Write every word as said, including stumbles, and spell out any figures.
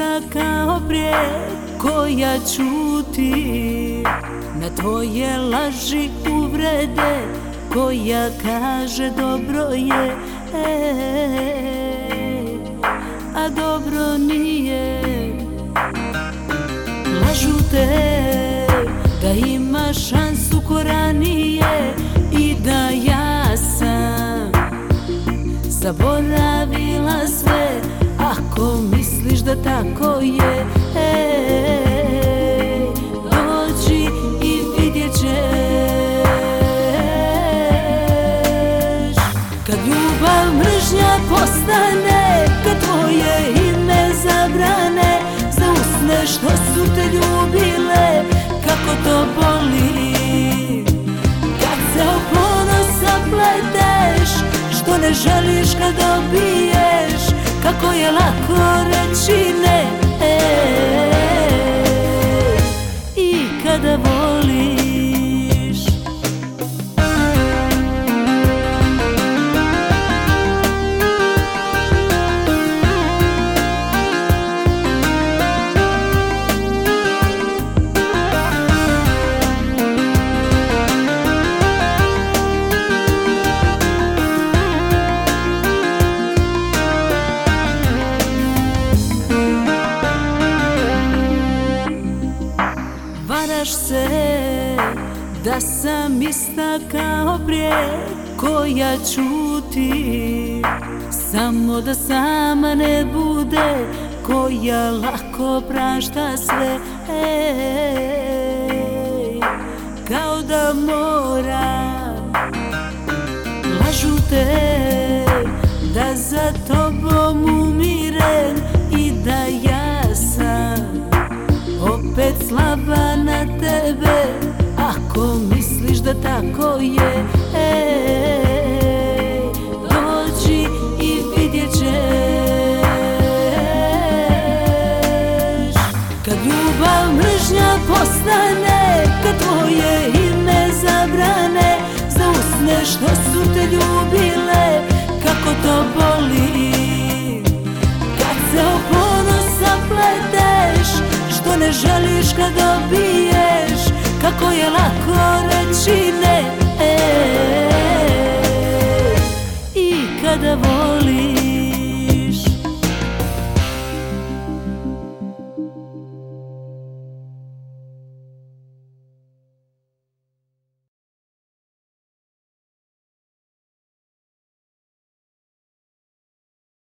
ista kao brijeg koja ćuti na tvoje laži, uvrede, koja kaže dobro je, a dobro nije. Lažu te da imaš šansu ko ranije i da ja sam zaboravila sve. Ako misliš da tako je, dođi i vidjet ćeš. Kad ljubav mržnja postane, kad tvoje ime zabrane, za usne što su te ljubile, kako to boli. Kad se o ponos zapleteš, što ne želiš kad dobiješ, kako je lako reći ne. I kada voliš, varaš se da sam ista kao brijeg koja ćuti, samo da sama ne bude, koja lako prašta sve. Ej, kao da moram, lažu te da za tobom umirem i da ja sam opet slaba na tebe. Ako misliš da tako je, ej, dođi i vidjet ćeš. Kad ljubav mržnja postane, kad tvoje ime zabrane, za usne što su te ljubile, kako to boli. Kad se o ponos zapleteš, što ne želiš kad dobiješ, kako je lako reći ne. I kada